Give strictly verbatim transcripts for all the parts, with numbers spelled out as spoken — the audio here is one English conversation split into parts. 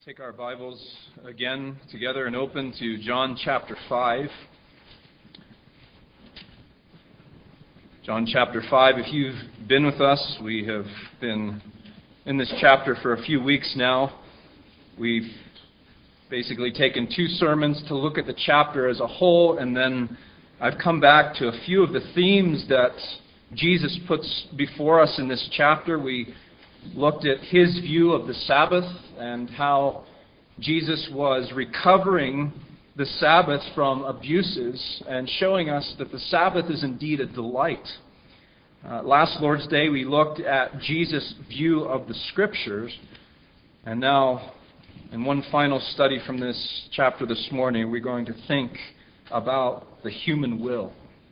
Take our Bibles again together and open to John chapter five. John chapter five. If you've been with us, we have been in this chapter for a few weeks now. We've basically taken two sermons to look at the chapter as a whole, and then I've come back to a few of the themes that Jesus puts before us in this chapter. We looked at his view of the Sabbath and how Jesus was recovering the Sabbath from abuses and showing us that the Sabbath is indeed a delight. Uh, last Lord's Day we looked at Jesus' view of the Scriptures, and now in one final study from this chapter this morning we're going to think about the human will.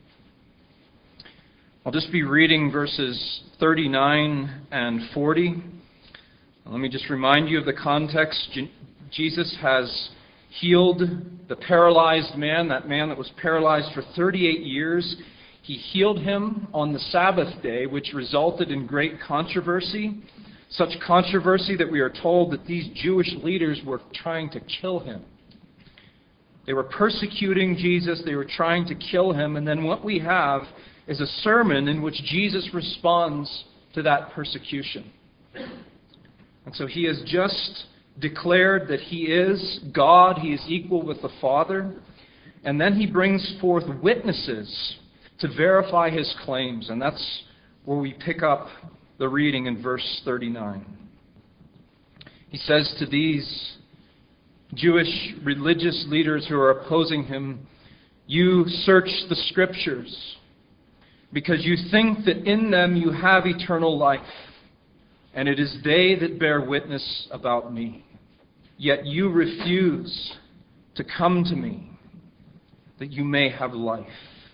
I'll just be reading verses thirty-nine and forty. Let me just remind you of the context. Jesus has healed the paralyzed man, that man that was paralyzed for thirty-eight years. He healed him on the Sabbath day, which resulted in great controversy. Such controversy that we are told that these Jewish leaders were trying to kill him. They were persecuting Jesus. They were trying to kill him. And then what we have is a sermon in which Jesus responds to that persecution. And so he has just declared that he is God, he is equal with the Father, and then he brings forth witnesses to verify his claims, and that's where we pick up the reading in verse thirty-nine. He says to these Jewish religious leaders who are opposing him, "You search the Scriptures, because you think that in them you have eternal life, and it is they that bear witness about me. Yet you refuse to come to me, that you may have life."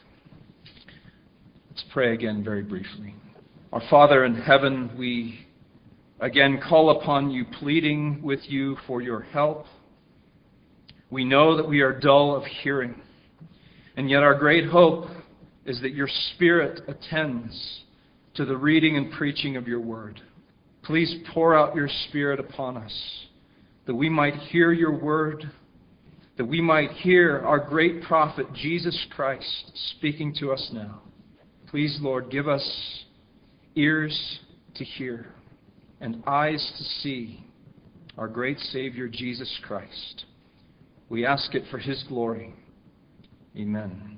Let's pray again very briefly. Our Father in heaven, we again call upon you, pleading with you for your help. We know that we are dull of hearing, and yet our great hope is that your Spirit attends to the reading and preaching of your word. Please pour out your Spirit upon us, that we might hear your word, that we might hear our great prophet, Jesus Christ, speaking to us now. Please, Lord, give us ears to hear and eyes to see our great Savior, Jesus Christ. We ask it for his glory. Amen.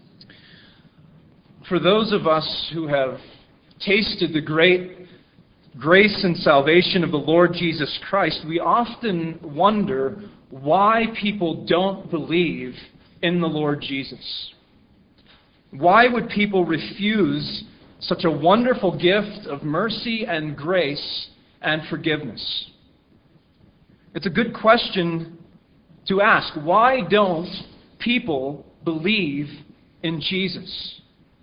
For those of us who have tasted the great grace and salvation of the Lord Jesus Christ, we often wonder why people don't believe in the Lord Jesus. Why would people refuse such a wonderful gift of mercy and grace and forgiveness? It's a good question to ask. Why don't people believe in Jesus?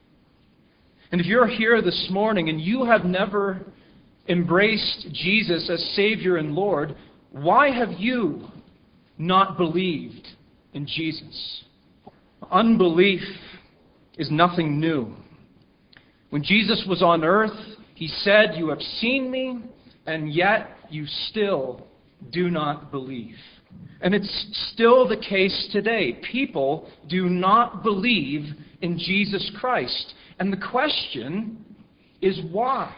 And if you're here this morning and you have never embraced Jesus as Savior and Lord, why have you not believed in Jesus? Unbelief is nothing new. When Jesus was on earth, he said, "You have seen me, and yet you still do not believe." And it's still the case today. People do not believe in Jesus Christ. And the question is why?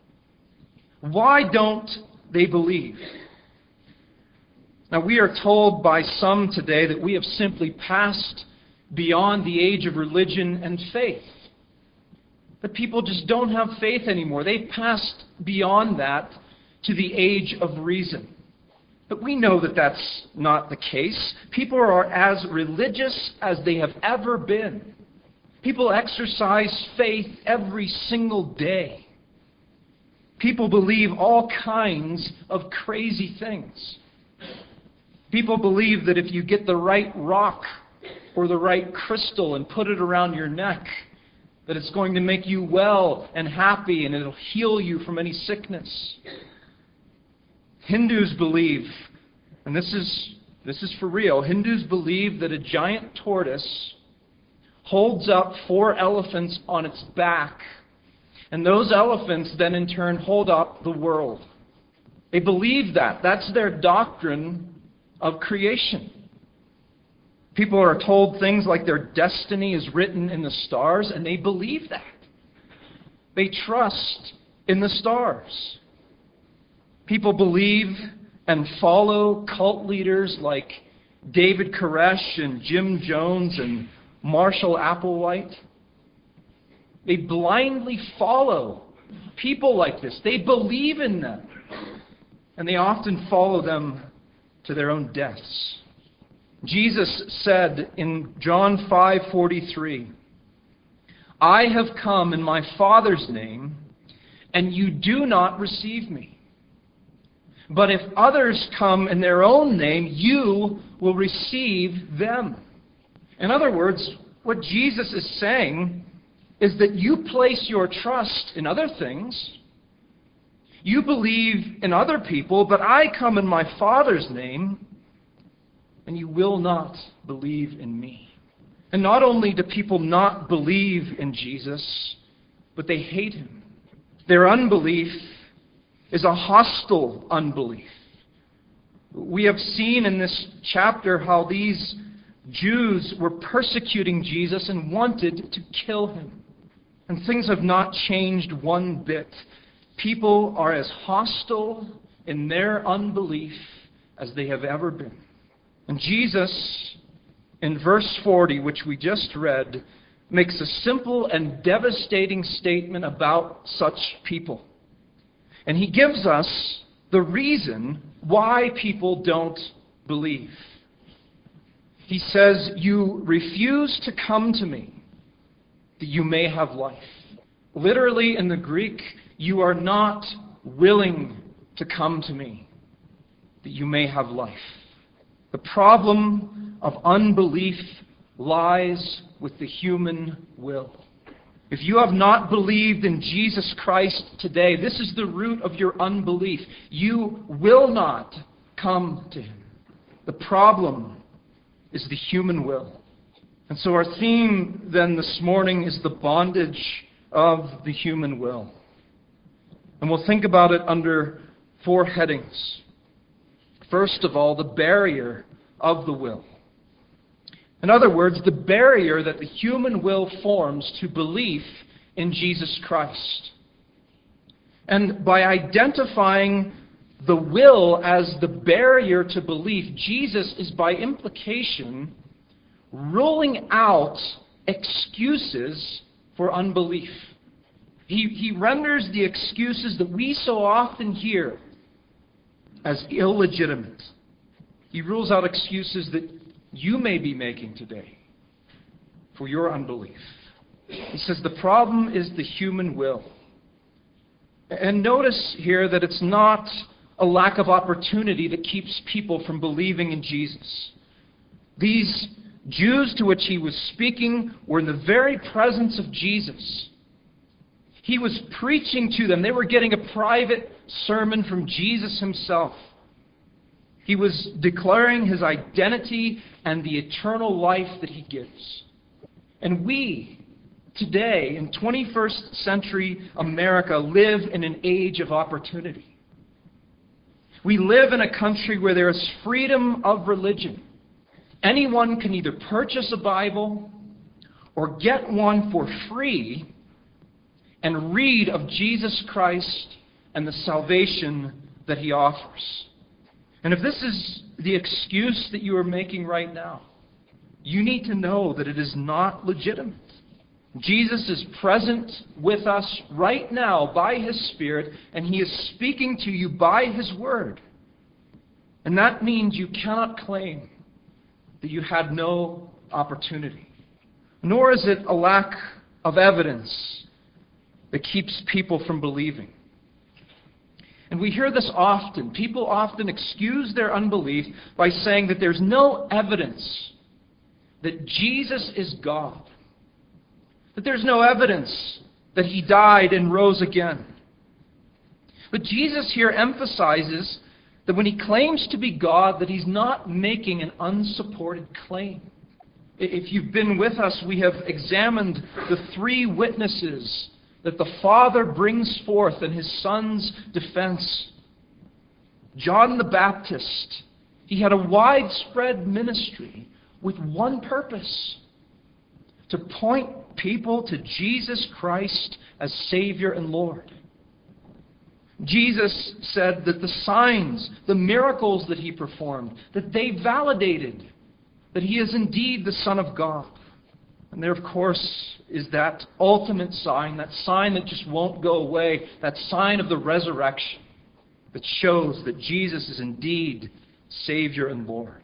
Why don't they believe? Now, we are told by some today that we have simply passed beyond the age of religion and faith. That people just don't have faith anymore. They've passed beyond that to the age of reason. But we know that that's not the case. People are as religious as they have ever been. People exercise faith every single day. People believe all kinds of crazy things. People believe that if you get the right rock or the right crystal and put it around your neck, that it's going to make you well and happy and it'll heal you from any sickness. Hindus believe, and this is this is for real, Hindus believe that a giant tortoise holds up four elephants on its back, and those elephants then in turn hold up the world. They believe that. That's their doctrine of creation. People are told things like their destiny is written in the stars, and they believe that. They trust in the stars. People believe and follow cult leaders like David Koresh and Jim Jones and Marshall Applewhite. They blindly follow people like this. They believe in them. And they often follow them to their own deaths. Jesus said in John five forty-three, "I have come in my Father's name, and you do not receive me. But if others come in their own name, you will receive them." In other words, what Jesus is saying is that you place your trust in other things. You believe in other people, but I come in my Father's name, and you will not believe in me. And not only do people not believe in Jesus, but they hate him. Their unbelief is a hostile unbelief. We have seen in this chapter how these Jews were persecuting Jesus and wanted to kill him. And things have not changed one bit. People are as hostile in their unbelief as they have ever been. And Jesus, in verse forty, which we just read, makes a simple and devastating statement about such people. And he gives us the reason why people don't believe. He says, "You refuse to come to me that you may have life." Literally in the Greek, you are not willing to come to me that you may have life. The problem of unbelief lies with the human will. If you have not believed in Jesus Christ today, this is the root of your unbelief. You will not come to him. The problem is the human will. And so our theme then this morning is the bondage of the human will. And we'll think about it under four headings. First of all, the barrier of the will. In other words, the barrier that the human will forms to belief in Jesus Christ. And by identifying the will as the barrier to belief, Jesus is by implication ruling out excuses for unbelief. He, he renders the excuses that we so often hear as illegitimate. He rules out excuses that you may be making today for your unbelief. He says the problem is the human will. And notice here that it's not a lack of opportunity that keeps people from believing in Jesus. These Jews to which he was speaking were in the very presence of Jesus. He was preaching to them. They were getting a private sermon from Jesus himself. He was declaring his identity and the eternal life that he gives. And we, today, in twenty-first century America, live in an age of opportunity. We live in a country where there is freedom of religion. Anyone can either purchase a Bible or get one for free and read of Jesus Christ and the salvation that he offers. And if this is the excuse that you are making right now, you need to know that it is not legitimate. Jesus is present with us right now by his Spirit, and he is speaking to you by his word. And that means you cannot claim that you had no opportunity. Nor is it a lack of evidence that keeps people from believing. And we hear this often. People often excuse their unbelief by saying that there's no evidence that Jesus is God. That there's no evidence that he died and rose again. But Jesus here emphasizes that when he claims to be God, that he's not making an unsupported claim. If you've been with us, we have examined the three witnesses that the Father brings forth in his Son's defense. John the Baptist, he had a widespread ministry with one purpose: to point people to Jesus Christ as Savior and Lord. Jesus said that the signs, the miracles that he performed, that they validated that he is indeed the Son of God. And there, of course, is that ultimate sign, that sign that just won't go away, that sign of the resurrection that shows that Jesus is indeed Savior and Lord.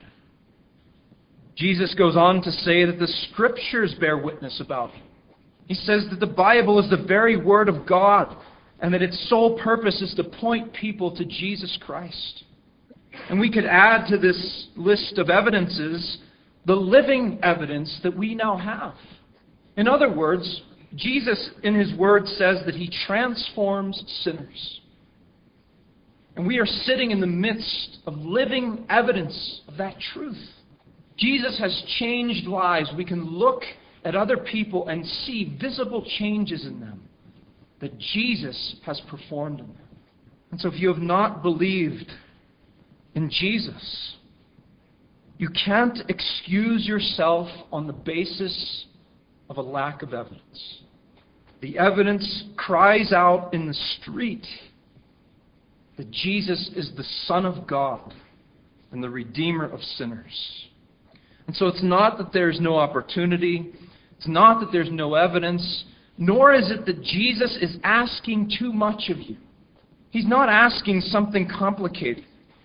Jesus goes on to say that the Scriptures bear witness about him. He says that the Bible is the very Word of God, and that its sole purpose is to point people to Jesus Christ. And we could add to this list of evidences the living evidence that we now have. In other words, Jesus in his word says that he transforms sinners. And we are sitting in the midst of living evidence of that truth. Jesus has changed lives. We can look at other people and see visible changes in them that Jesus has performed in them. And so if you have not believed in Jesus, you can't excuse yourself on the basis of a lack of evidence. The evidence cries out in the street that Jesus is the Son of God and the Redeemer of sinners. And so it's not that there's no opportunity, it's not that there's no evidence, nor is it that Jesus is asking too much of you. He's not asking something complicated.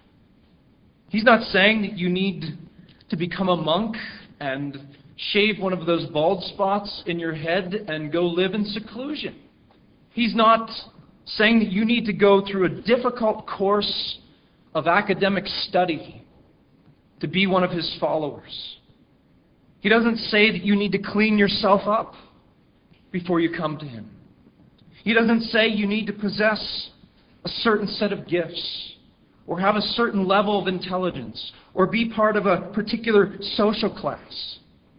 He's not saying that you need to become a monk and shave one of those bald spots in your head and go live in seclusion. He's not saying that you need to go through a difficult course of academic study to be one of his followers. He doesn't say that you need to clean yourself up before you come to him. He doesn't say you need to possess a certain set of gifts or have a certain level of intelligence or be part of a particular social class.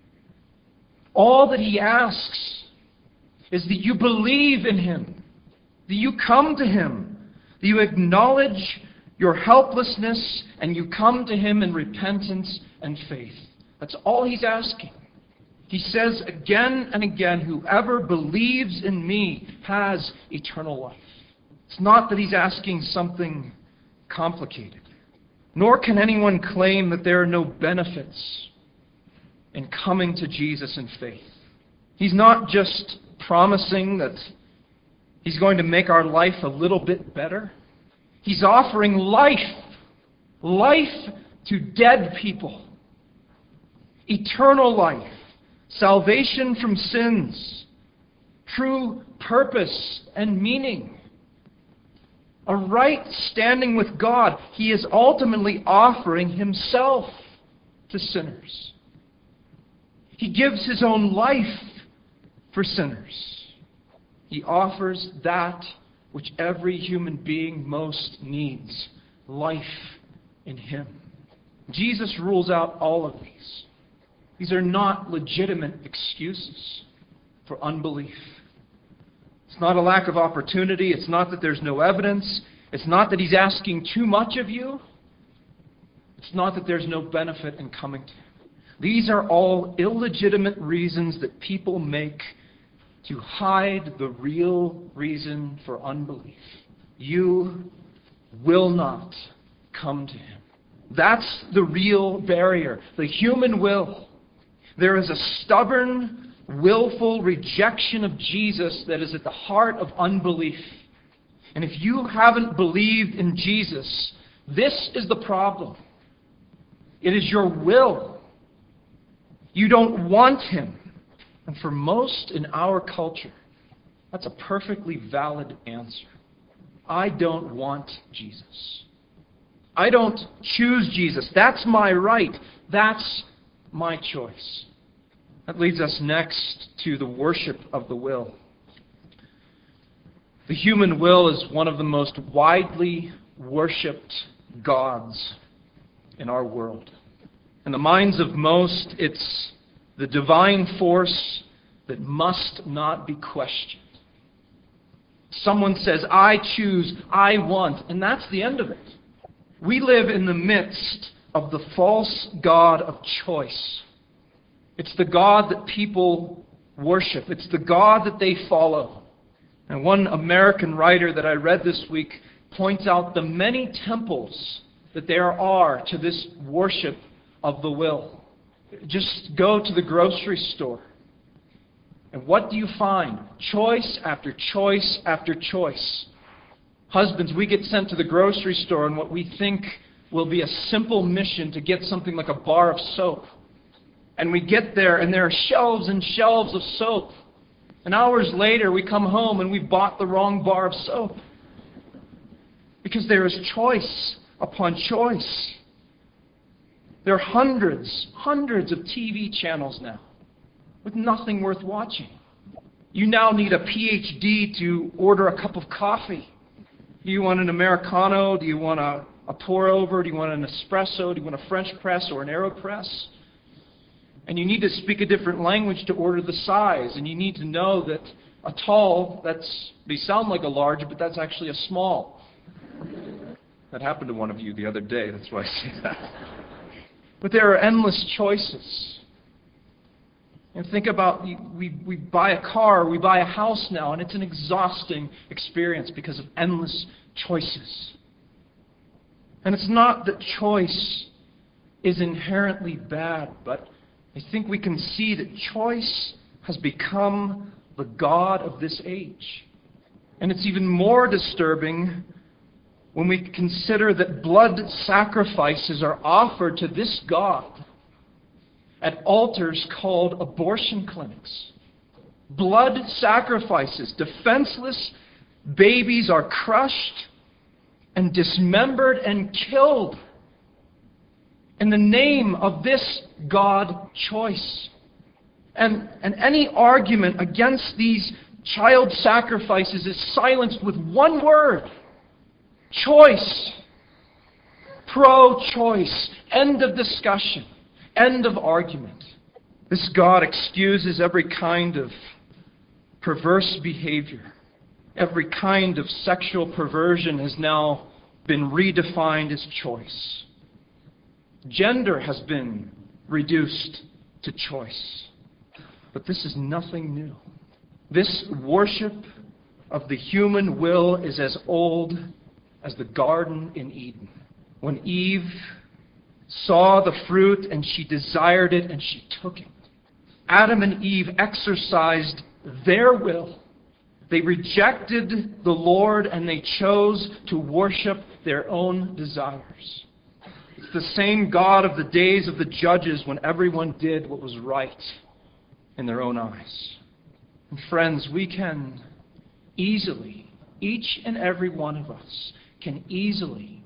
All that he asks is that you believe in him, that you come to him, that you acknowledge your helplessness and you come to him in repentance and faith. That's all he's asking. He says again and again, whoever believes in me has eternal life. It's not that he's asking something complicated. Nor can anyone claim that there are no benefits in coming to Jesus in faith. He's not just promising that he's going to make our life a little bit better. He's offering life. Life to dead people. Eternal life. Salvation from sins, true purpose and meaning, a right standing with God. He is ultimately offering himself to sinners. He gives his own life for sinners. He offers that which every human being most needs, life in him. Jesus rules out all of these. These are not legitimate excuses for unbelief. It's not a lack of opportunity. It's not that there's no evidence. It's not that he's asking too much of you. It's not that there's no benefit in coming to him. These are all illegitimate reasons that people make to hide the real reason for unbelief. You will not come to him. That's the real barrier, the human will. There is a stubborn, willful rejection of Jesus that is at the heart of unbelief. And if you haven't believed in Jesus, this is the problem. It is your will. You don't want him. And for most in our culture, that's a perfectly valid answer. I don't want Jesus. I don't choose Jesus. That's my right. That's my choice. That leads us next to the worship of the will. The human will is one of the most widely worshipped gods in our world. In the minds of most, it's the divine force that must not be questioned. Someone says, I choose, I want, and that's the end of it. We live in the midst of the false god of choice. It's the god that people worship. It's the god that they follow. And one American writer that I read this week points out the many temples that there are to this worship of the will. Just go to the grocery store. And what do you find? Choice after choice after choice. Husbands, we get sent to the grocery store on what we think will be a simple mission to get something like a bar of soap. And we get there and there are shelves and shelves of soap. And hours later we come home and we've bought the wrong bar of soap. Because there is choice upon choice. There are hundreds, hundreds of T V channels now with nothing worth watching. You now need a P H D to order a cup of coffee. Do you want an Americano? Do you want a, a pour-over? Do you want an espresso? Do you want a French press or an AeroPress? And you need to speak a different language to order the size. And you need to know that a tall, that's, they sound like a large, but that's actually a small. That happened to one of you the other day. That's why I say that. But there are endless choices. And think about, we, we buy a car, we buy a house now, and it's an exhausting experience because of endless choices. And it's not that choice is inherently bad, but I think we can see that choice has become the god of this age. And it's even more disturbing when we consider that blood sacrifices are offered to this god at altars called abortion clinics. Blood sacrifices. Defenseless babies are crushed and dismembered and killed in the name of this God choice. And, and any argument against these child sacrifices is silenced with one word: choice. Pro-choice. End of discussion. End of argument. This God excuses every kind of perverse behavior. Every kind of sexual perversion has now been redefined as choice. Gender has been reduced to choice. But this is nothing new. This worship of the human will is as old as the garden in Eden. When Eve saw the fruit and she desired it and she took it. Adam and Eve exercised their will. They rejected the Lord and they chose to worship their own desires. It's the same God of the days of the judges when everyone did what was right in their own eyes. And friends, we can easily, each and every one of us, can easily,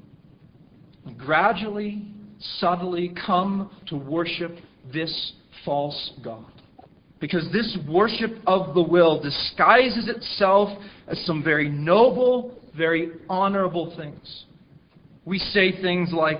gradually, subtly come to worship this false god. Because this worship of the will disguises itself as some very noble, very honorable things. We say things like,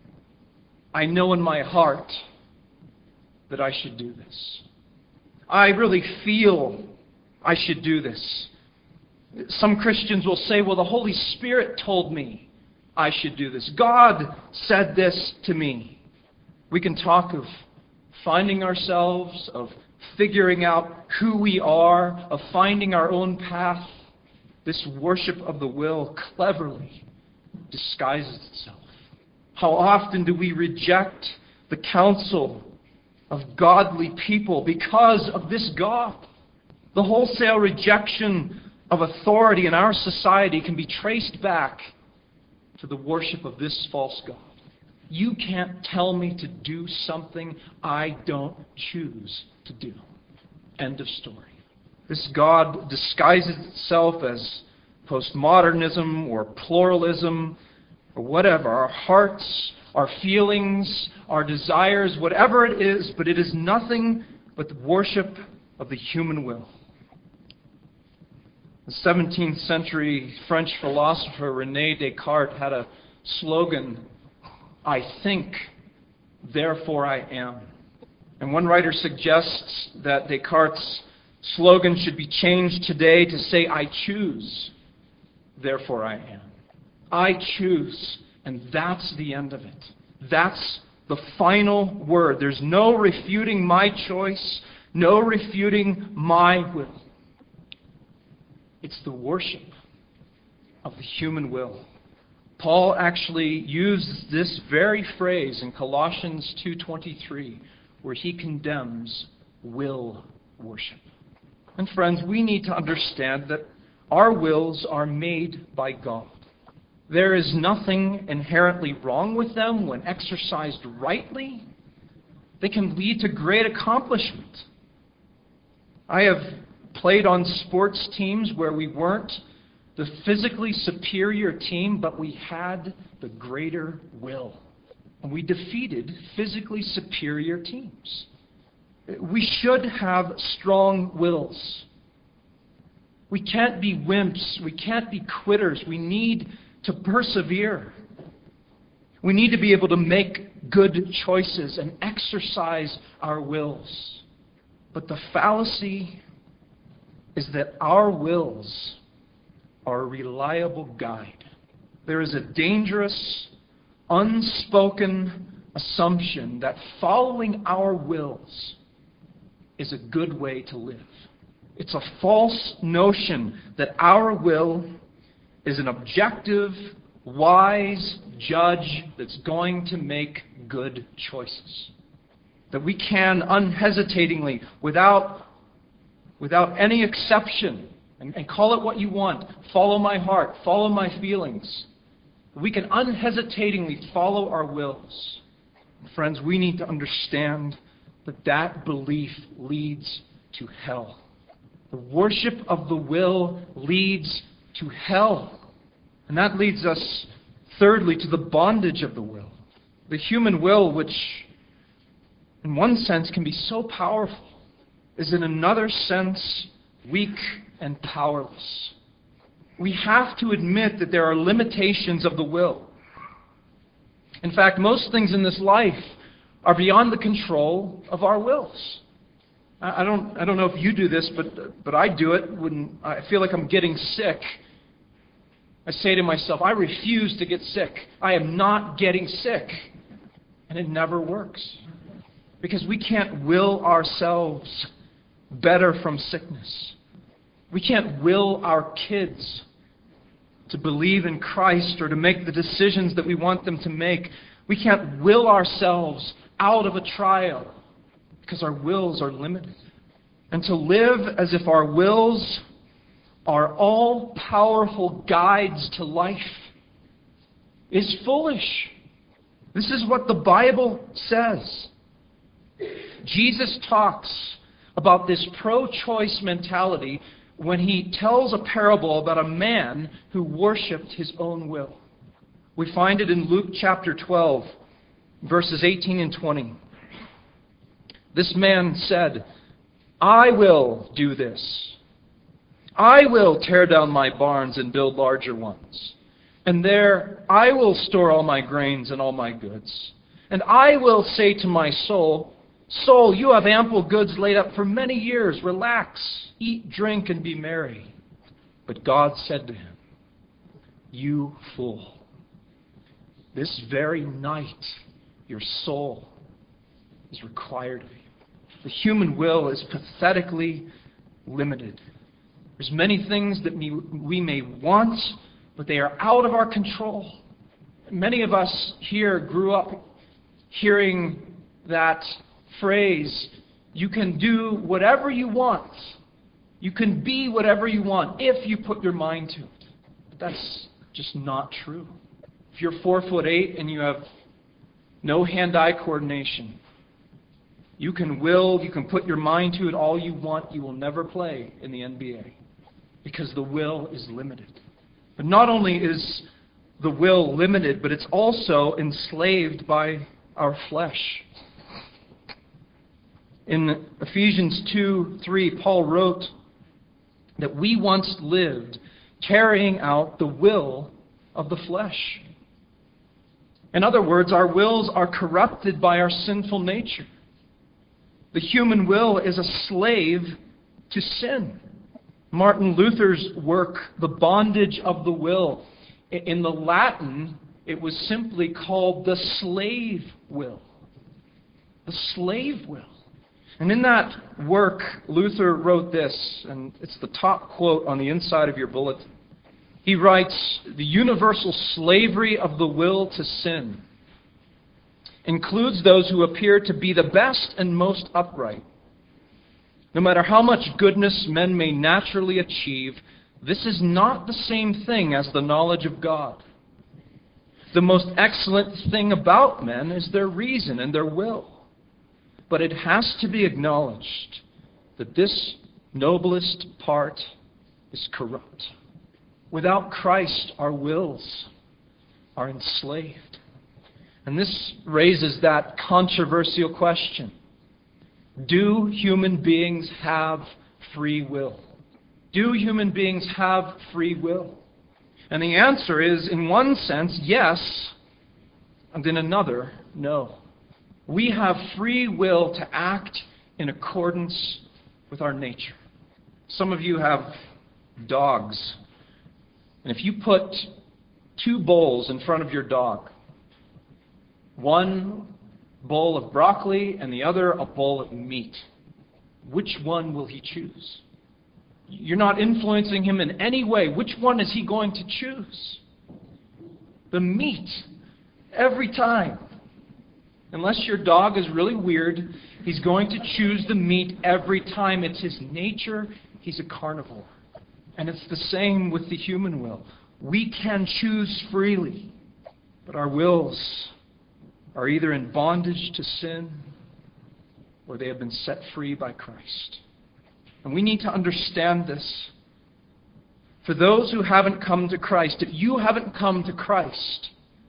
I know in my heart that I should do this. I really feel I should do this. Some Christians will say, well, the Holy Spirit told me I should do this. God said this to me. We can talk of finding ourselves, of figuring out who we are, of finding our own path. This worship of the will cleverly disguises itself. How often do we reject the counsel of godly people because of this God? The wholesale rejection of authority in our society can be traced back to the worship of this false god. You can't tell me to do something I don't choose to do. End of story. This God disguises itself as postmodernism or pluralism or whatever. Our hearts, our feelings, our desires, whatever it is, but it is nothing but the worship of the human will. The seventeenth century French philosopher René Descartes had a slogan, I think, therefore I am. And one writer suggests that Descartes' slogan should be changed today to say, I choose, therefore I am. I choose And that's the end of it. That's the final word. There's no refuting my choice, no refuting my will. It's the worship of the human will. Paul actually uses this very phrase in Colossians two twenty-three, where he condemns will worship. And friends, we need to understand that our wills are made by God. There is nothing inherently wrong with them when exercised rightly. They can lead to great accomplishment. I have played on sports teams where we weren't the physically superior team, but we had the greater will. And we defeated physically superior teams. We should have strong wills. We can't be wimps. We can't be quitters. We need to persevere. We need to be able to make good choices and exercise our wills. But the fallacy is that our wills are a reliable guide. There is a dangerous, unspoken assumption that following our wills is a good way to live. It's a false notion that our will is an objective, wise judge that's going to make good choices. That we can unhesitatingly, without, without any exception, and, and call it what you want, follow my heart, follow my feelings. We can unhesitatingly follow our wills. Friends, we need to understand that that belief leads to hell. The worship of the will leads to hell. And that leads us, thirdly, to the bondage of the will. The human will, which in one sense can be so powerful, is in another sense weak and powerless. We have to admit that there are limitations of the will. In fact, most things in this life are beyond the control of our wills. I don't, I don't know if you do this, but, but I do it when I feel like I'm getting sick. I say to myself, I refuse to get sick. I am not getting sick. And it never works. Because we can't will ourselves better from sickness. We can't will our kids to believe in Christ or to make the decisions that we want them to make. We can't will ourselves out of a trial because our wills are limited. And to live as if our wills are all-powerful guides to life is foolish. This is what the Bible says. Jesus talks about this pro-choice mentality when he tells a parable about a man who worshipped his own will. We find it in Luke chapter twelve, verses eighteen and twenty. This man said, I will do this. I will tear down my barns and build larger ones. And there I will store all my grains and all my goods. And I will say to my soul, Soul, you have ample goods laid up for many years. Relax, eat, drink, and be merry. But God said to him, You fool, this very night your soul is required of you. The human will is pathetically limited. There's many things that we, we may want, but they are out of our control. Many of us here grew up hearing that phrase, you can do whatever you want. You can be whatever you want if you put your mind to it. But that's just not true. If you're four foot eight and you have no hand-eye coordination, you can will, you can put your mind to it all you want, you will never play in the N B A because the will is limited. But not only is the will limited, but it's also enslaved by our flesh. In Ephesians two three, Paul wrote that we once lived carrying out the will of the flesh. In other words, our wills are corrupted by our sinful nature. The human will is a slave to sin. Martin Luther's work, The Bondage of the Will, in the Latin, It was simply called the slave will. The slave will. And in that work, Luther wrote this, and it's the top quote on the inside of your bulletin. He writes, "The universal slavery of the will to sin includes those who appear to be the best and most upright. No matter how much goodness men may naturally achieve, this is not the same thing as the knowledge of God. The most excellent thing about men is their reason and their will. But it has to be acknowledged that this noblest part is corrupt. Without Christ, our wills are enslaved." And this raises that controversial question. Do human beings have free will? Do human beings have free will? And the answer is, in one sense, yes, and in another, no. We have free will to act in accordance with our nature. Some of you have dogs. And if you put two bowls in front of your dog, one bowl of broccoli and the other a bowl of meat, which one will he choose? You're not influencing him in any way. Which one is he going to choose? The meat. Every time. Unless your dog is really weird, he's going to choose the meat every time. It's his nature. He's a carnivore. And it's the same with the human will. We can choose freely, but our wills are either in bondage to sin or they have been set free by Christ. And we need to understand this. For those who haven't come to Christ, if you haven't come to Christ,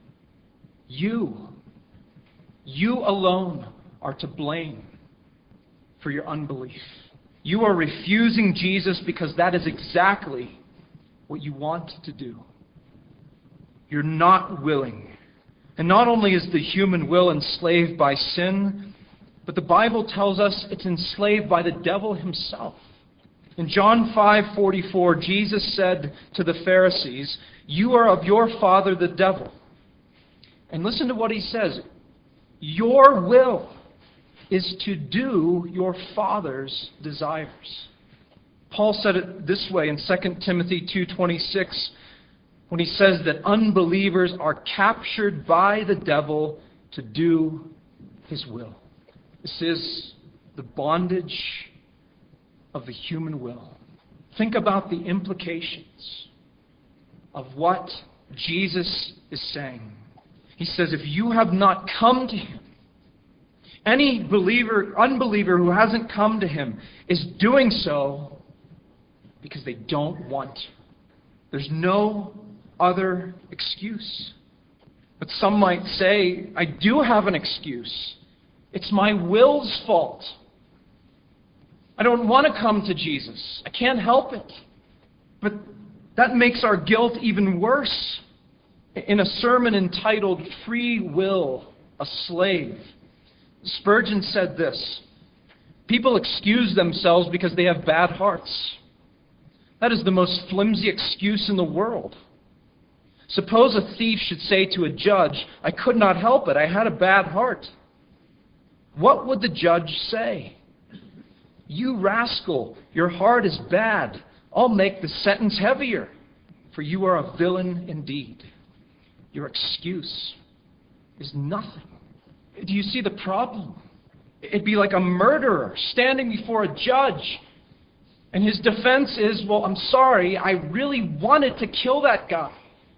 you, you alone are to blame for your unbelief. You are refusing Jesus because that is exactly what you want to do. You're not willing. And not only is the human will enslaved by sin, but the Bible tells us it's enslaved by the devil himself. In John five forty-four, Jesus said to the Pharisees, "You are of your father the devil." And listen to what he says. Your will is to do your father's desires. Paul said it this way in Second Timothy two twenty-six when he says that unbelievers are captured by the devil to do his will. This is the bondage of the human will. Think about the implications of what Jesus is saying. He says, if you have not come to him, any believer, unbeliever who hasn't come to him is doing so because they don't want to. There's no other excuse. But some might say, I do have an excuse. It's my will's fault. I don't want to come to Jesus. I can't help it. But that makes our guilt even worse. In a sermon entitled Free Will, a Slave, Spurgeon said this: people excuse themselves because they have bad hearts. That is the most flimsy excuse in the world. Suppose a thief should say to a judge, I could not help it, I had a bad heart. What would the judge say? You rascal, your heart is bad. I'll make the sentence heavier, for you are a villain indeed. Your excuse is nothing. Do you see the problem? It'd be like a murderer standing before a judge, and his defense is, well, I'm sorry, I really wanted to kill that guy.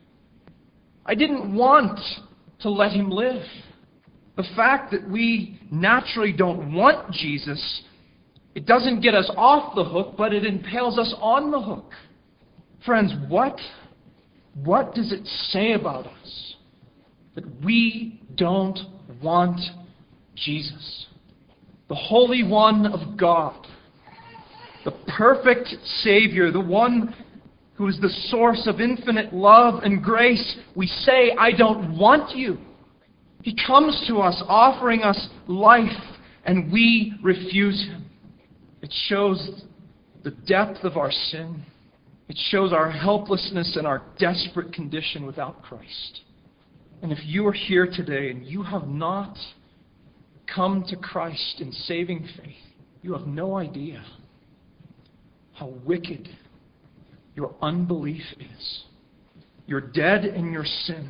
I didn't want to let him live. The fact that we naturally don't want Jesus, it doesn't get us off the hook, but it impales us on the hook. Friends, what, what does it say about us that we don't want Jesus? The Holy One of God, the perfect Savior, the one who is the source of infinite love and grace. We say, I don't want you. He comes to us offering us life, and we refuse him. It shows the depth of our sin. It shows our helplessness and our desperate condition without Christ. And if you are here today and you have not come to Christ in saving faith, you have no idea how wicked your unbelief is. You're dead in your sin.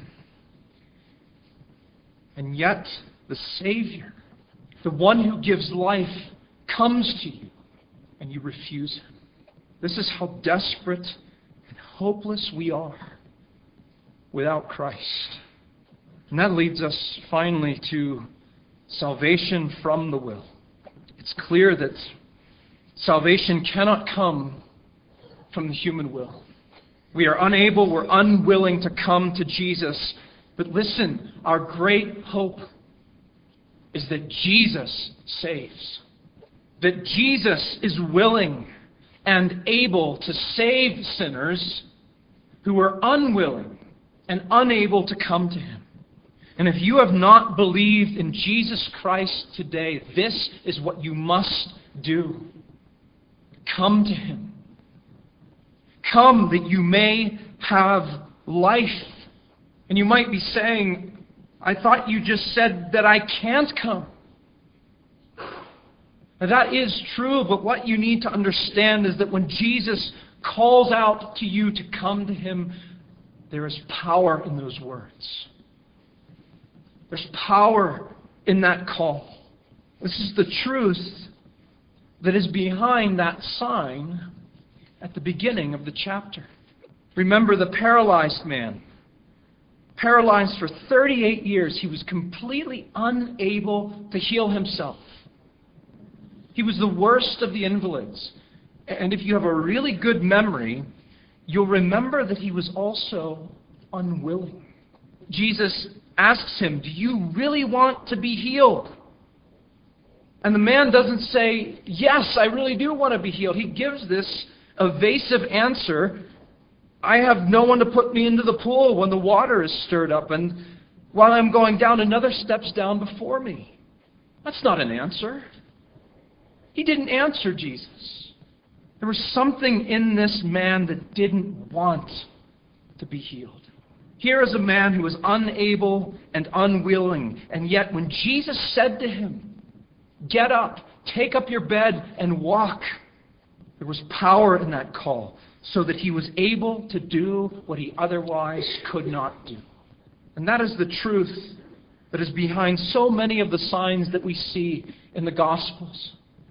And yet, the Savior, the one who gives life, comes to you, and you refuse Him. This is how desperate and hopeless we are without Christ. And that leads us finally to salvation from the will. It's clear that salvation cannot come from the human will. We are unable, we're unwilling to come to Jesus. But listen, our great hope is that Jesus saves. That Jesus is willing and able to save sinners who are unwilling and unable to come to Him. And if you have not believed in Jesus Christ today, this is what you must do. Come to Him. Come that you may have life. And you might be saying, I thought you just said that I can't come. Now that is true, but what you need to understand is that when Jesus calls out to you to come to Him, there is power in those words. There's power in that call. This is the truth that is behind that sign at the beginning of the chapter. Remember the paralyzed man. Paralyzed for thirty-eight years, he was completely unable to heal himself. He was the worst of the invalids. And if you have a really good memory, you'll remember that he was also unwilling. Jesus asks him, do you really want to be healed? And the man doesn't say, yes, I really do want to be healed. He gives this evasive answer, I have no one to put me into the pool when the water is stirred up, and while I'm going down, another steps down before me. That's not an answer. He didn't answer Jesus. There was something in this man that didn't want to be healed. Here is a man who was unable and unwilling, and yet when Jesus said to him, get up, take up your bed, and walk, there was power in that call, so that he was able to do what he otherwise could not do. And that is the truth that is behind so many of the signs that we see in the Gospels.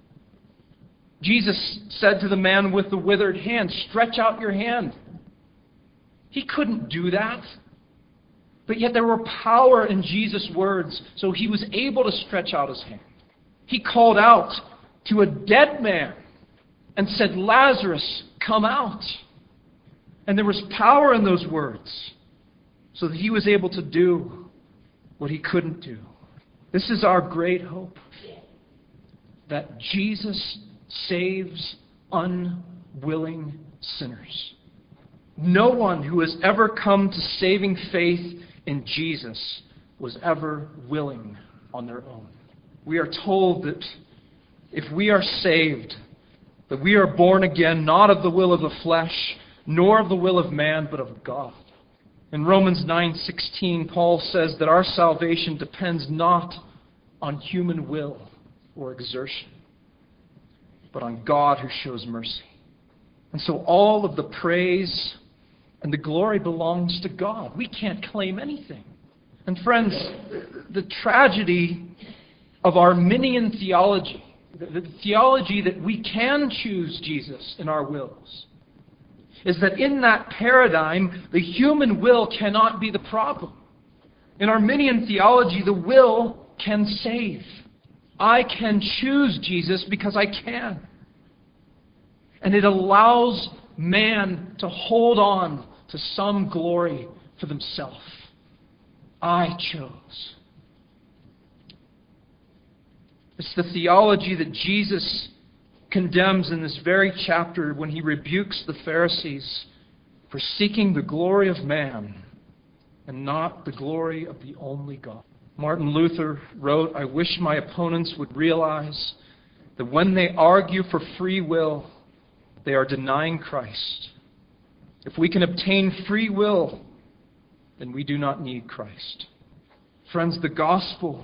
Jesus said to the man with the withered hand, stretch out your hand. He couldn't do that. But yet there were power in Jesus' words, so he was able to stretch out his hand. He called out to a dead man and said, Lazarus, come out. And there was power in those words, so that he was able to do what he couldn't do. This is our great hope, that Jesus saves unwilling sinners. No one who has ever come to saving faith in Jesus was ever willing on their own. We are told that if we are saved, that we are born again, not of the will of the flesh, nor of the will of man, but of God. In Romans nine sixteen, Paul says that our salvation depends not on human will or exertion, but on God who shows mercy. And so all of the praise and the glory belongs to God. We can't claim anything. And friends, the tragedy of Arminian theology, the theology that we can choose Jesus in our wills, is that in that paradigm, the human will cannot be the problem. In Arminian theology, the will can save. I can choose Jesus because I can. And it allows man to hold on to some glory for themselves. I chose. It's the theology that Jesus condemns in this very chapter when he rebukes the Pharisees for seeking the glory of man and not the glory of the only God. Martin Luther wrote, I wish my opponents would realize that when they argue for free will, they are denying Christ. If we can obtain free will then we do not need Christ. Friends, the gospel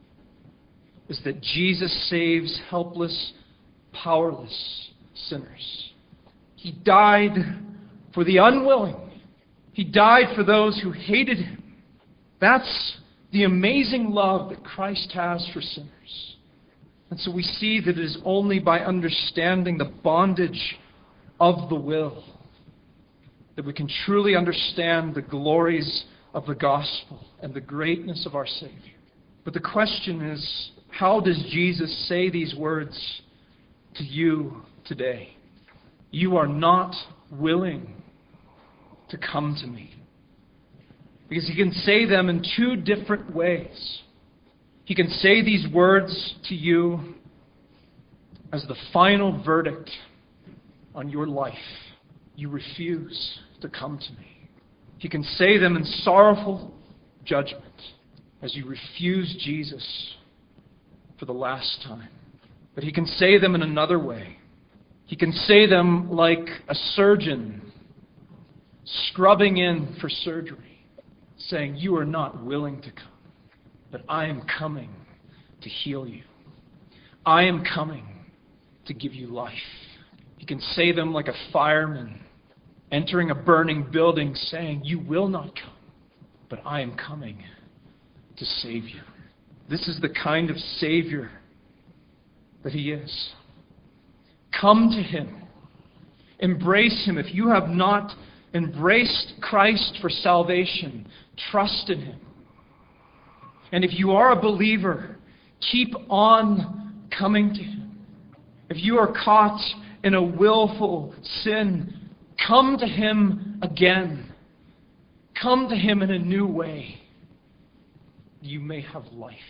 is that Jesus saves helpless, powerless sinners. He died for the unwilling. He died for those who hated him. That's the amazing love that Christ has for sinners. And so we see that it is only by understanding the bondage of the will that we can truly understand the glories of the gospel and the greatness of our Savior. But the question is, how does Jesus say these words to you today? You are not willing to come to me. Because he can say them in two different ways. He can say these words to you as the final verdict on your life. You refuse to come to me. He can say them in sorrowful judgment as you refuse Jesus for the last time. But he can say them in another way. He can say them like a surgeon scrubbing in for surgery, saying, you are not willing to come, but I am coming to heal you. I am coming to give you life. He can say them like a fireman entering a burning building, saying, you will not come, but I am coming to save you. This is the kind of Savior that he is. Come to him. Embrace him. If you have not embraced Christ for salvation, trust in him. And if you are a believer, keep on coming to him. If you are caught in a willful sin, come to him again. Come to him in a new way. You may have life.